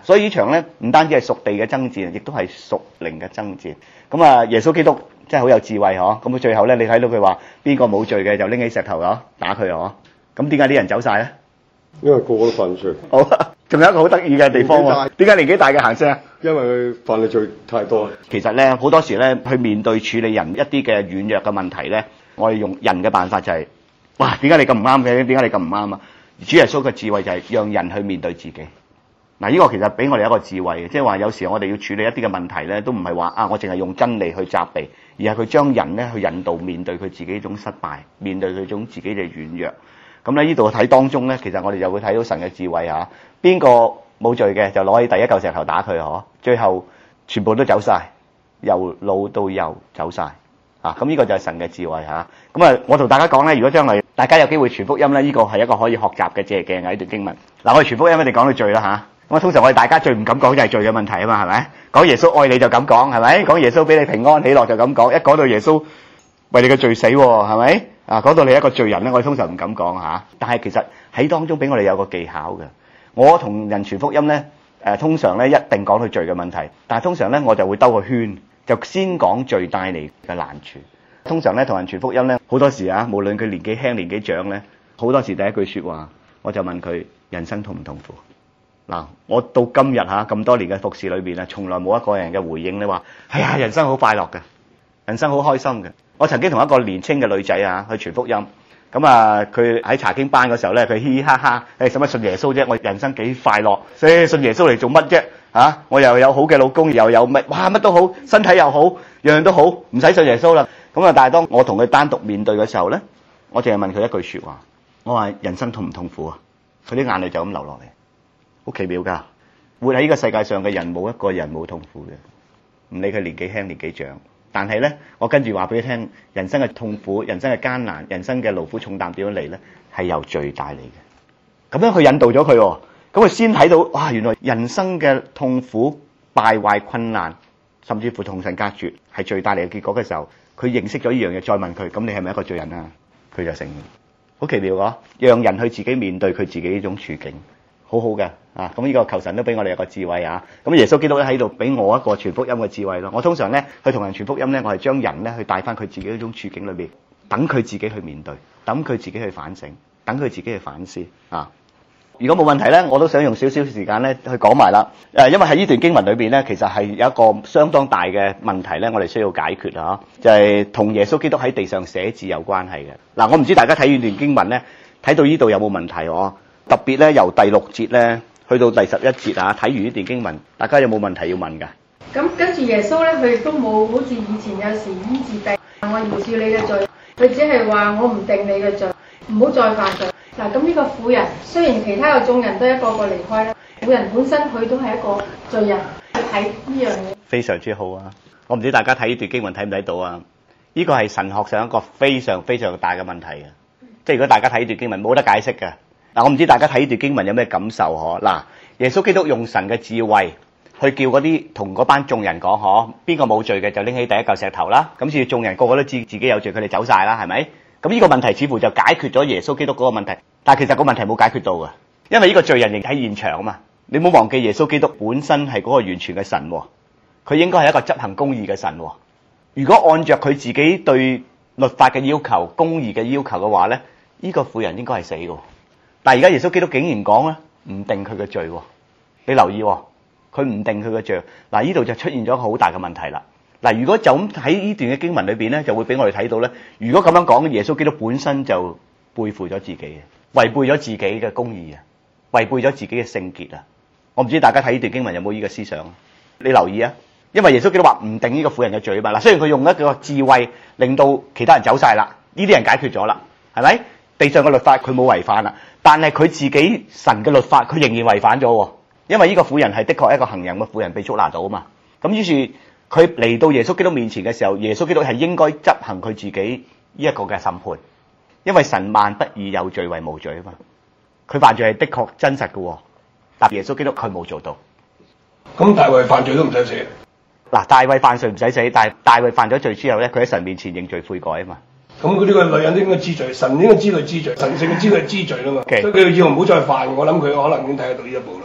所以呢場咧唔單止係屬地嘅爭戰，亦都係屬靈嘅爭戰。咁啊，耶穌基督真係好有智慧嗬。咁啊，最後咧你睇到佢話邊個冇罪嘅就拎起石頭嗬打佢嗬。咁點解啲人走晒咧？ 因為個個都犯罪。 好，仲有一個好得意嘅地方喎。點解年紀大嘅行先啊？ 因為佢犯嘅罪太多。 其實咧好多時咧去面對處理人一啲嘅軟弱嘅問題咧，我哋用人嘅辦法就係、是，哇！點解你咁唔啱嘅？點解你咁唔啱啊？主耶穌嘅智慧就係讓人去面對自己。嗱，呢個其實俾我哋一個智慧嘅，即係話有時我哋要處理一啲嘅問題咧，都唔係話啊，我淨係用真理去責備，而係佢將人咧去引導面對佢自己一種失敗，面對佢種自己嘅軟弱。咁咧呢度睇當中咧，其實我哋就會睇到神嘅智慧嚇。邊個冇罪嘅就攞起第一嚿石頭打佢嗬，最後全部都走晒，由老到幼走晒。啊！咁呢個就係神嘅智慧嚇。咁啊，我同大家講咧，如果將來大家有機會傳福音咧，呢個係一個可以學習嘅借鏡嘅呢段經文。嗱，我哋傳福音一定講到罪啦嚇。咁啊，通常我哋大家最唔敢講就係罪嘅問題啊嘛，係咪？講耶穌愛你就咁講，係咪？講耶穌俾你平安喜樂就咁講。一講到耶穌為你嘅罪死喎，係咪？啊，講到你一個罪人咧，我哋通常唔敢講嚇。但係其實喺當中俾我哋有個技巧嘅。我同人傳福音咧，誒通常咧一定講到罪嘅問題，但係通常咧我就會兜個圈。就先講罪帶嚟嘅難處。通常咧同人傳福音咧，好多時啊，無論佢年紀輕年紀長咧，好多時第一句説話，我就問佢人生痛唔痛苦？嗱，我到今日嚇咁多年嘅服侍裏邊啊，從來冇一個人嘅回應咧話，哎呀，人生好快樂嘅，人生好開心嘅。我曾經同一個年青嘅女仔啊去傳福音，咁啊佢喺查經班嗰時候咧，佢嘻嘻哈哈，誒使乜信耶穌啫？我人生幾快樂，誒信耶穌嚟做乜啫？嚇、啊！我又有好嘅老公，又有乜哇乜都好，身體又好，樣樣都好，唔使信耶穌啦。咁啊，但係當我同佢單獨面對嘅時候咧，我淨係問佢一句説話，我話人生痛唔痛苦啊？佢啲眼淚就咁流落嚟，好奇妙㗎！活喺呢個世界上嘅人冇一個人冇痛苦嘅，唔理佢年紀輕年紀長。但係咧，我跟住話俾佢聽，人生嘅痛苦、人生嘅艱難、人生嘅勞苦重擔點樣嚟咧？係由罪帶嚟嘅。咁樣去引導咗佢喎。咁佢先睇到，哇！原來人生嘅痛苦、敗壞、困難，甚至乎同神隔絕，係罪帶嚟嘅結果嘅時候，佢認識咗呢樣嘢，再問佢，咁你係咪一個罪人啊？佢就承認，好奇妙㗎！讓人去自己面對佢自己呢種處境，好好嘅啊！咁呢個求神都俾我哋一個智慧啊！咁耶穌基督咧喺度俾我一個傳福音嘅智慧咯。我通常咧去同人傳福音咧，我係將人咧去帶翻佢自己呢種處境裏邊，等佢自己去面對，等佢自己去反省，等佢自己去反思啊！如果冇問題咧，我都想用少少時間咧去講埋啦。誒，因為喺呢段經文裏邊咧，其實係有一個相當大嘅問題咧，我哋需要解決啊，就係同耶穌基督喺地上寫字有關係嘅。嗱，我唔知大家睇呢段經文咧，睇到呢度有冇問題喎？特別咧由第六節咧去到第十一節啊，睇完呢段經文，大家有冇問題要問㗎？ 咁跟住耶穌咧，佢亦都冇好似以前有時醫治病，我饒恕你嘅罪，佢只係話我唔定你嘅罪，唔好再犯罪。嗱，咁呢個婦人雖然其他嘅眾人都一個個離開啦，婦人本身佢都係一個罪人，去睇呢樣嘢非常之好啊！我唔知大家睇呢段經文睇唔睇到啊？呢個係神學上一個非常非常大嘅問題嘅，即係如果大家睇呢段經文冇得解釋嘅。嗱，我唔知大家睇呢段經文有咩感受嗬？嗱，耶穌基督用神嘅智慧去叫嗰啲同嗰班眾人講嗬，邊個冇罪嘅就拎起第一嚿石頭啦。咁至眾人個個都知自己有罪，佢哋走晒啦，係咪？咁呢個問題似乎就解決咗耶穌基督嗰個問題，但係其實個問題冇解決到嘅，因為呢個罪人仍喺現場啊嘛。你唔好忘記耶穌基督本身係嗰個完全嘅神喎，佢應該係一個執行公義嘅神喎。如果按照佢自己對律法嘅要求、公義嘅要求嘅話咧，呢個婦人應該係死嘅。但係而家耶穌基督竟然講咧，唔定佢嘅罪喎。你留意喎，佢唔定佢嘅罪。嗱，呢度就出現咗一個好大嘅問題啦。嗱，如果就咁喺呢段嘅經文裏邊咧，就會俾我哋睇到咧。如果咁樣講，耶穌基督本身就背負咗自己嘅，違背咗自己嘅公義啊，違背咗自己嘅聖潔啊。我唔知大家睇呢段經文有冇呢個思想？你留意啊，因為耶穌基督話唔定呢個婦人嘅罪啊嘛。嗱，雖然佢用一個智慧令到其他人走晒啦，呢啲人解決咗啦，係咪？地上嘅律法佢冇違反啦，但係佢自己神嘅律法佢仍然違反咗喎。因為呢個婦人係的確係一個行淫嘅婦人被捉拿到啊嘛。咁於是佢嚟到耶穌基督面前嘅時候，耶穌基督係應該執行佢自己呢一個嘅審判，因為神萬不以有罪為無罪啊嘛。佢犯罪係的確真實嘅，但耶穌基督佢冇做到。 咁大衛犯罪都唔使死。 嗱，大衛犯罪唔使死，但係大衛犯咗罪之後咧，佢喺神面前認罪悔改啊嘛。 咁佢呢個女人都應該知罪，神應該知佢知罪，神聖嘅知佢知罪啦嘛。 Okay. 所以佢要唔好再犯，我諗佢可能已經睇得到呢一步啦。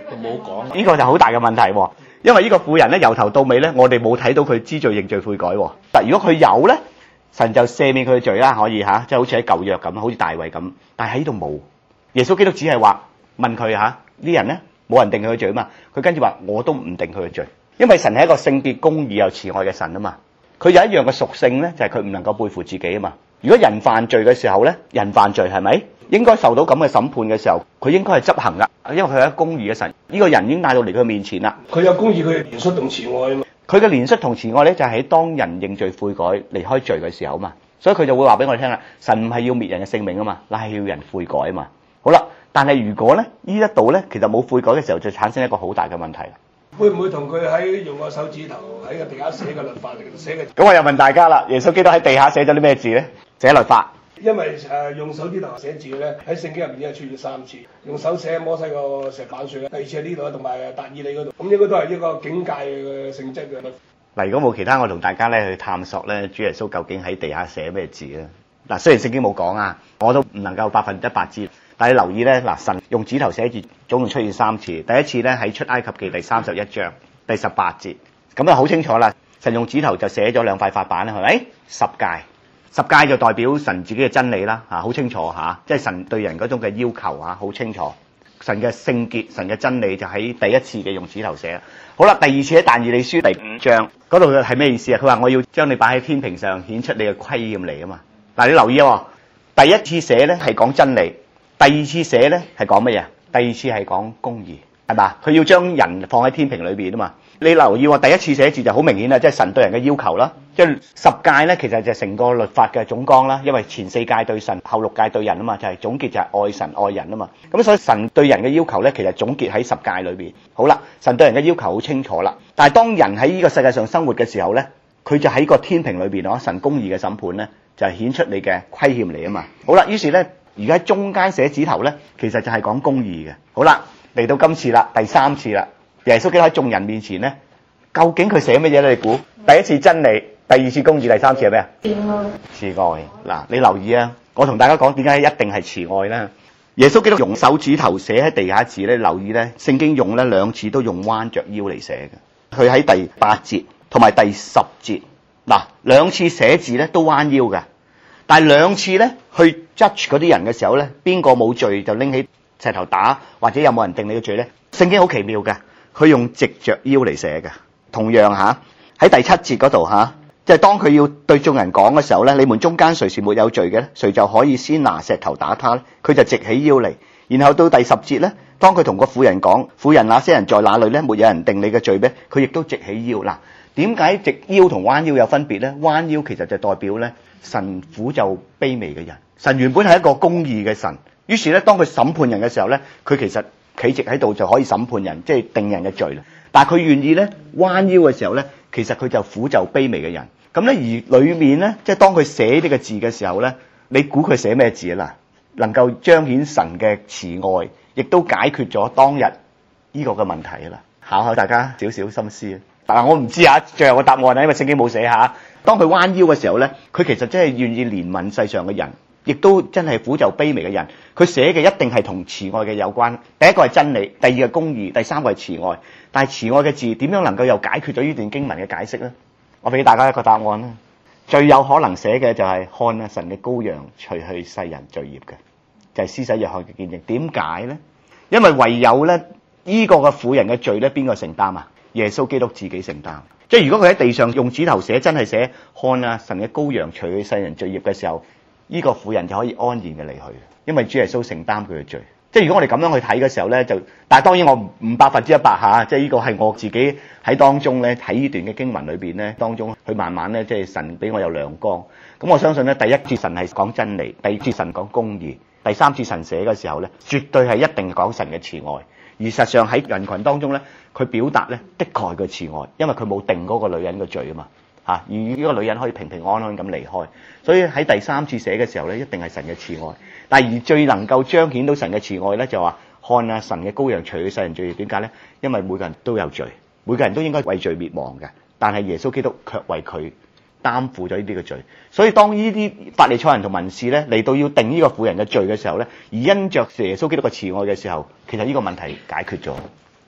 冇講。 呢個就好大嘅問題喎，因為呢個婦人咧由頭到尾咧，我哋冇睇到佢知罪認罪悔改喎。但如果佢有咧，神就赦免佢嘅罪啦，可以嚇，即係好似喺舊約咁，好似大衛咁。但係喺呢度冇，耶穌基督只係話問佢嚇啲人咧，冇人定佢嘅罪啊嘛。佢跟住話我都唔定佢嘅罪，因為神係一個聖潔、公義又慈愛嘅神啊嘛。佢有一樣嘅屬性咧，就係佢唔能夠背負自己啊嘛。如果人犯罪嘅時候咧，人犯罪係咪應該受到咁嘅審判嘅時候，佢應該係執行噶，因為佢係一個公義嘅神。呢、這個人已經帶到嚟佢面前啦。 佢有公義，佢嘅憐恤同慈愛啊嘛。 佢嘅憐恤同慈愛咧，就係喺當人認罪悔改、離開罪嘅時候啊嘛。所以佢就會話俾我哋聽啦，神唔係要滅人嘅性命啊嘛，乃係要人悔改啊嘛。好啦，但係如果咧呢一度咧，其實冇悔改嘅時候，就產生一個好大嘅問題啦。 會唔會同佢喺用個手指頭喺個地下寫嘅律法嚟寫嘅？ 咁我又問大家啦，耶穌基督喺地下寫咗啲咩字咧？寫律法。 因為誒、呃、用手指頭寫字咧，喺聖經入面已經出現三次。用手寫摩西個石板書咧，第二次喺呢度，同埋達以理嗰度。咁應該都係一個警戒嘅性質嘅。 嗱，如果冇其他，我同大家咧去探索咧，主耶穌究竟喺地下寫咩字咧？嗱，雖然聖經冇講啊，我都唔能夠百分之一百知。但係你留意咧，嗱，神用指頭寫字總共出現三次。第一次咧喺出埃及記第三十一章第十八節，咁就好清楚啦。神用指頭就寫咗兩塊法板啦，係咪？十誡，十誡就代表神自己嘅真理啦，嚇，好清楚嚇，即係神對人嗰種嘅要求嚇，好清楚。神嘅聖潔、神嘅真理就喺第一次嘅用指頭寫。好啦，第二次喺但以理書第五章嗰度係咩意思啊？佢話我要將你擺喺天平上，顯出你嘅虧欠嚟啊嘛。嗱，你留意喎，第一次寫咧係講真理。第二次寫咧係講乜嘢？第二次係講公義，係嘛？佢要將人放喺天平裏邊啊嘛。你留意喎，第一次寫字就好明顯啦，即係神對人嘅要求啦。即係十誡咧，其實就係成個律法嘅總綱啦。因為前四誡對神，後六誡對人啊嘛，就係總結就係愛神愛人啊嘛。咁所以神對人嘅要求咧，其實總結喺十誡裏邊。好啦，神對人嘅要求好清楚啦。但係當人喺呢個世界上生活嘅時候咧，佢就喺個天平裏邊咯。神公義嘅審判咧，就係顯出你嘅虧欠嚟啊嘛。好啦，於是咧，而家喺中間寫指頭咧，其實就係講公義嘅。好啦，嚟到今次啦，第三次啦，耶穌基督喺眾人面前咧，究竟佢寫乜嘢咧？你估？第一次真理，第二次公義，第三次係咩啊？慈愛。慈愛。嗱，你留意啊，我同大家講點解一定係慈愛咧？耶穌基督用手指頭寫喺地下字咧，留意咧，聖經用咧兩次都用彎着腰嚟寫嘅。佢喺第八節同埋第十節，嗱，兩次寫字咧都彎腰嘅。但係兩次咧去 judge 嗰啲人嘅時候咧，邊個冇罪就拎起石頭打，或者有冇人定你嘅罪咧？聖經好奇妙嘅，佢用直着腰嚟寫嘅。同樣嚇喺第七節嗰度嚇，即係當佢要對眾人講嘅時候咧，你們中間誰是沒有罪嘅咧？誰就可以先拿石頭打他咧？佢就直起腰嚟。然後到第十節咧，當佢同個婦人講：婦人，那些人在哪裏咧？沒有人定你嘅罪咩？佢亦都直起腰。嗱，點解直腰同彎腰有分別咧？彎腰其實就代表咧，神俯就卑微嘅人。神原本係一個公義嘅神，於是咧，當佢審判人嘅時候咧，佢其實企直喺度就可以審判人，即係定人嘅罪啦。但係佢願意咧彎腰嘅時候咧，其實佢就俯就卑微嘅人。咁咧而裏面咧，即係當佢寫呢個字嘅時候咧，你估佢寫咩字啊？嗱，能夠彰顯神嘅慈愛，亦都解決咗當日呢個嘅問題啦。考考大家少少心思啊！但係我唔知啊，最後個答案啊，因為聖經冇寫下。當佢彎腰嘅時候咧，佢其實真係願意憐憫世上嘅人，亦都真係俯就卑微嘅人。佢寫嘅一定係同慈愛嘅有關。第一個係真理，第二個係公義，第三個係慈愛。但係慈愛嘅字點樣能夠又解決咗呢段經文嘅解釋咧？我俾大家一個答案啦。最有可能寫嘅就係看啊神嘅羔羊除去世人罪孽嘅，就係施洗約翰嘅見證。點解咧？因為唯有咧呢個嘅婦人嘅罪咧，邊個承擔啊？耶穌基督自己承擔。即係如果佢喺地上用指頭寫，真係寫看啊神嘅羔羊除去世人罪孽嘅時候，呢個婦人就可以安然嘅離去，因為主耶穌承擔佢嘅罪。即係如果我哋咁樣去睇嘅時候咧，就但係當然我唔唔百分之一百嚇，即係呢個係我自己喺當中咧睇呢段嘅經文裏邊咧，當中去慢慢咧即係神俾我有亮光。咁我相信咧，第一節神係講真理，第二節神講公義，第三節神寫嘅時候咧，絕對係一定講神嘅慈愛。而實上喺人群當中咧，佢表達咧的確係個慈愛，因為佢冇定嗰個女人嘅罪啊嘛嚇，而呢個女人可以平平安安咁離開，所以喺第三次寫嘅時候咧，一定係神嘅慈愛。但係而最能夠彰顯到神嘅慈愛咧，就話看啊神嘅羔羊除去世人罪孽。點解咧？因為每個人都有罪，每個人都應該為罪滅亡嘅，但係耶穌基督卻為佢擔負咗呢啲嘅罪。所以當呢啲法利賽人同文士咧嚟到要定呢個婦人嘅罪嘅時候咧，而因着耶穌基督嘅慈愛嘅時候，其實呢個問題解決咗。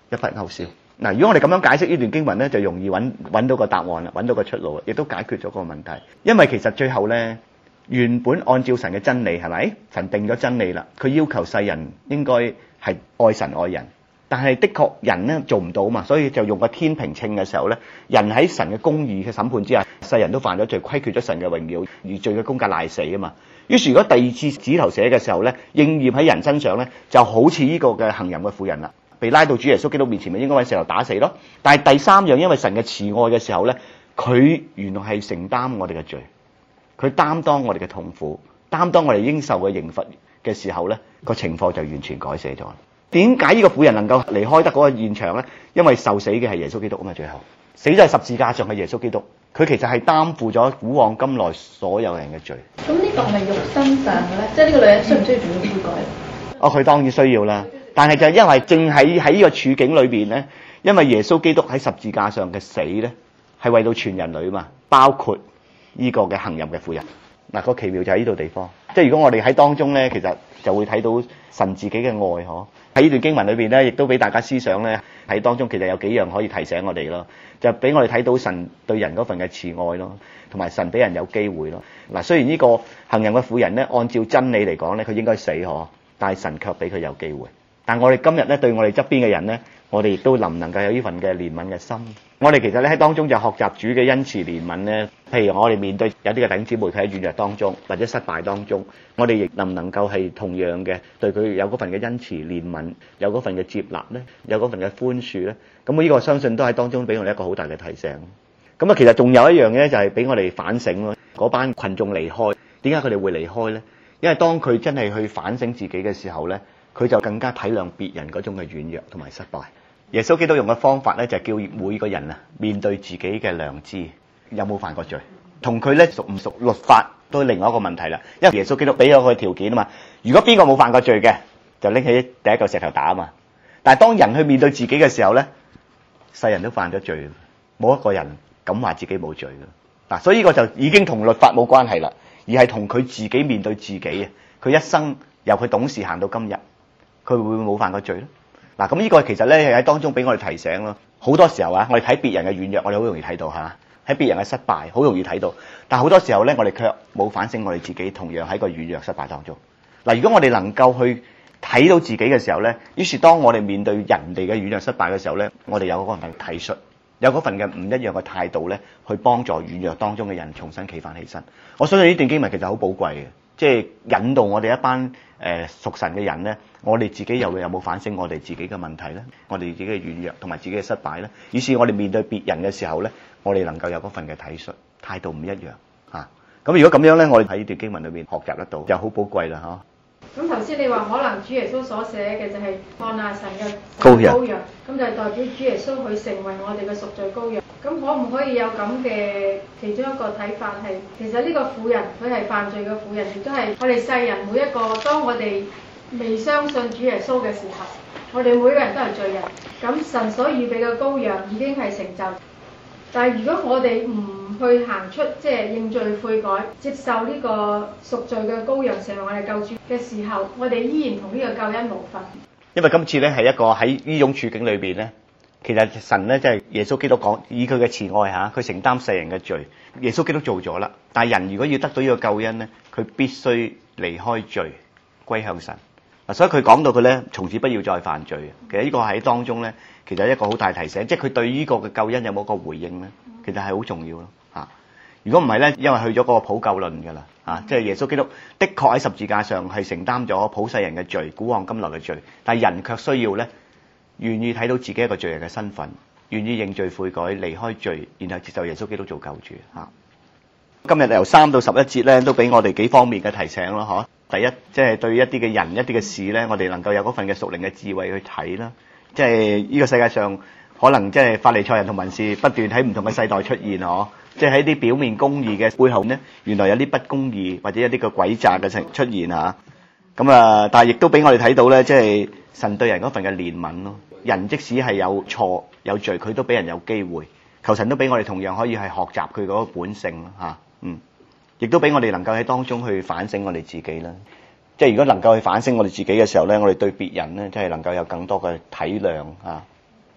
一筆勾銷。嗱，如果我哋咁樣解釋呢段經文咧，就容易揾揾到個答案啦，揾到個出路，亦都解決咗個問題。因為其實最後咧，原本按照神嘅真理係咪？神定咗真理啦，佢要求世人應該係愛神愛人，但係的確人咧做唔到嘛，所以就用個天平稱嘅時候咧，人喺神嘅公義嘅審判之下，世人都犯咗罪，虧缺咗神嘅榮耀，而罪嘅工價賴死啊嘛。於是如果第二次指頭寫嘅時候咧，應驗喺人身上咧，就好似呢個嘅行淫嘅婦人啦。被拉到主耶穌基督面前，咪應該揾石頭打死咯。但係第三樣，因為神嘅慈愛嘅時候咧，佢原來係承擔我哋嘅罪，佢擔當我哋嘅痛苦，擔當我哋應受嘅刑罰嘅時候咧，個情況就完全改寫咗。點解呢個婦人能夠離開得嗰個現場咧？因為受死嘅係耶穌基督啊嘛，最後死咗喺十字架上嘅耶穌基督，佢其實係擔負咗古往今來所有人嘅罪。 咁呢個係咪肉身上嘅咧？即係呢個女人需唔需要做悔改？ 哦，佢當然需要啦。但係就係因為正喺喺呢個處境裏邊咧，因為耶穌基督喺十字架上嘅死咧，係為到全人類嘛，包括呢個嘅行淫嘅婦人。嗱，個奇妙就喺呢度地方，即係如果我哋喺當中咧，其實就會睇到神自己嘅愛嗬。喺呢段經文裏邊咧，亦都俾大家思想咧，喺當中其實有幾樣可以提醒我哋咯，就俾我哋睇到神對人嗰份嘅慈愛咯，同埋神俾人有機會咯。嗱，雖然呢個行淫嘅婦人咧，按照真理嚟講咧，佢應該死嗬，但係神卻俾佢有機會。但我哋今日咧，對我哋側邊嘅人咧，我哋亦都能唔能夠有呢份嘅憐憫嘅心？我哋其實咧喺當中就學習主嘅恩慈憐憫咧。譬如我哋面對有啲嘅弟兄姊妹佢喺軟弱當中或者失敗當中，我哋亦能唔能夠係同樣嘅對佢有嗰份嘅恩慈憐憫，有嗰份嘅接納咧，有嗰份嘅寬恕咧？咁我呢個相信都喺當中俾我哋一個好大嘅提醒。咁啊，其實仲有一樣嘢就係俾我哋反省咯。嗰班群眾離開，點解佢哋會離開咧？因為當佢真係去反省自己嘅時候咧，佢就更加體諒別人嗰種嘅軟弱同埋失敗。耶穌基督用嘅方法咧，就係叫每個人啊面對自己嘅良知，有冇犯過罪，同佢咧熟唔熟律法都係另外一個問題啦。因為耶穌基督俾咗佢條件啊嘛，如果邊個冇犯過罪嘅，就拎起第一嚿石頭打啊嘛。但係當人去面對自己嘅時候咧，世人都犯咗罪，冇一個人敢話自己冇罪嘅。嗱，所以呢個就已經同律法冇關係啦，而係同佢自己面對自己啊。佢一生由佢懂事行到今日，佢會唔會冇犯過罪咧？嗱，咁呢個其實咧係喺當中俾我哋提醒咯。好多時候啊，我哋睇別人嘅軟弱，我哋好容易睇到嚇；喺別人嘅失敗，好容易睇到。但係好多時候咧，我哋卻冇反省我哋自己，同樣喺個軟弱失敗當中。嗱，如果我哋能夠去睇到自己嘅時候咧，於是當我哋面對人哋嘅軟弱失敗嘅時候咧，我哋有嗰份體恤，有嗰份嘅唔一樣嘅態度咧，去幫助軟弱當中嘅人重新企翻起身。我相信呢段經文其實好寶貴嘅。即係引導我哋一班誒屬神嘅人咧，我哋自己又有冇反省我哋自己嘅問題咧？我哋自己嘅軟弱同埋自己嘅失敗咧，於是我哋面對別人嘅時候咧，我哋能夠有嗰份嘅體恤，態度唔一樣嚇。咁、啊、如果咁樣咧，我哋喺呢段經文裏面學習得到，就好寶貴啦嚇。 咁頭先你話可能主耶穌所寫嘅就係看哪神嘅羔羊， 咁就係代表主耶穌佢成為我哋嘅贖罪羔羊。咁可唔可以有咁嘅其中一個睇法係，其實呢個婦人佢係犯罪嘅婦人，亦都係我哋世人每一個，當我哋未相信主耶穌嘅時候，我哋每個人都係罪人。咁神所預備嘅羔羊已經係成就，但係如果我哋唔去行出即係認罪悔改，接受呢個贖罪嘅羔羊成為我哋救主嘅時候，我哋依然同呢個救恩無分。因為今次咧係一個喺呢種處境裏邊咧，其實神咧即係耶穌基督講，以佢嘅慈愛嚇，佢承擔世人嘅罪，耶穌基督做咗啦。但係人如果要得到呢個救恩咧，佢必須離開罪，歸向神。嗱，所以佢講到佢咧，從此不要再犯罪。其實呢個喺當中咧，其實一個好大提醒，即係佢對呢個嘅救恩有冇個回應咧？其實係好重要咯嚇。如果唔係咧，因為去咗嗰個普救論㗎啦嚇，即係耶穌基督的確喺十字架上係承擔咗普世人嘅罪，古往今來嘅罪，但係人卻需要咧，願意睇到自己一個罪人嘅身份，願意認罪悔改，離開罪，然後接受耶穌基督做救主嚇。今日由三到十一節咧，都俾我哋幾方面嘅提醒咯嗬。第一，即係對一啲嘅人、一啲嘅事咧，我哋能夠有嗰份嘅屬靈嘅智慧去睇啦。即係呢個世界上可能即係法利賽人同文士不斷喺唔同嘅世代出現嗬。即係喺啲表面公義嘅背後咧，原來有啲不公義或者有啲嘅詭詐嘅情出現嚇。咁啊，但係亦都俾我哋睇到咧，即係神對人嗰份嘅憐憫咯。人即使係有錯有罪，佢都俾人有機會。求神都俾我哋同樣可以係學習佢嗰個本性嚇。嗯，亦都俾我哋能夠喺當中去反省我哋自己啦。即係如果能夠去反省我哋自己嘅時候咧，我哋對別人咧，即係能夠有更多嘅體諒嚇。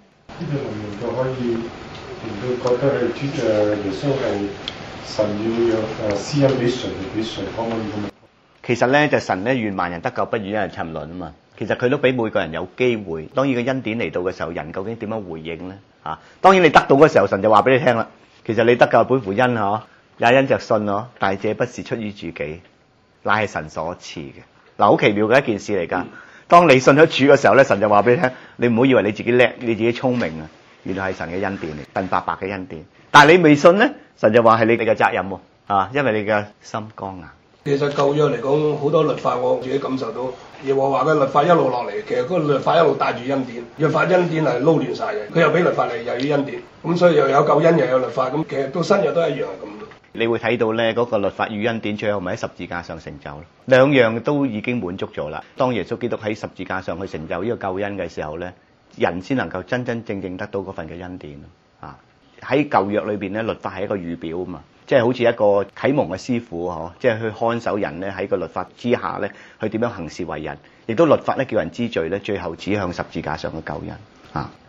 呢個能力就可以令到覺得係主誒耶穌係神要讓誒施恩俾誰就俾誰，可唔可以咁啊？ 其實咧就神咧願萬人得救，不願一人沉淪啊嘛。其實佢都俾每個人有機會。當然個恩典嚟到嘅時候，人究竟點樣回應咧？啊，當然你得到嘅時候，神就話俾你聽啦。其實你得救本乎恩嗬，也因着信嗬，但係這不是出於自己，乃係神所賜嘅。嗱，好奇妙嘅一件事嚟㗎。當你信咗主嘅時候咧，神就話俾你聽，你唔好以為你自己叻，你自己聰明啊，原來係神嘅恩典嚟，神白白嘅恩典。但係你未信咧，神就話係你哋嘅責任喎，啊，因為你嘅心剛硬。 其實舊約嚟講，好多律法我自己感受到，耶和華嘅律法一路落嚟，其實嗰個律法一路帶住恩典，律法恩典係撈亂晒嘅，佢又俾律法嚟，又要恩典，咁所以又有救恩又有律法，咁其實到新約都一樣係咁。 你會睇到咧嗰個律法與恩典最後咪喺十字架上成就咯，兩樣都已經滿足咗啦。當耶穌基督喺十字架上去成就呢個救恩嘅時候咧，人先能夠真真正正得到嗰份嘅恩典啊！喺舊約裏邊咧，律法係一個預表啊嘛。即係好似一個啟蒙嘅師傅嗬，即係去看守人咧喺個律法之下咧，去點樣行事為人，亦都律法咧叫人知罪咧，最後指向十字架上嘅救恩啊！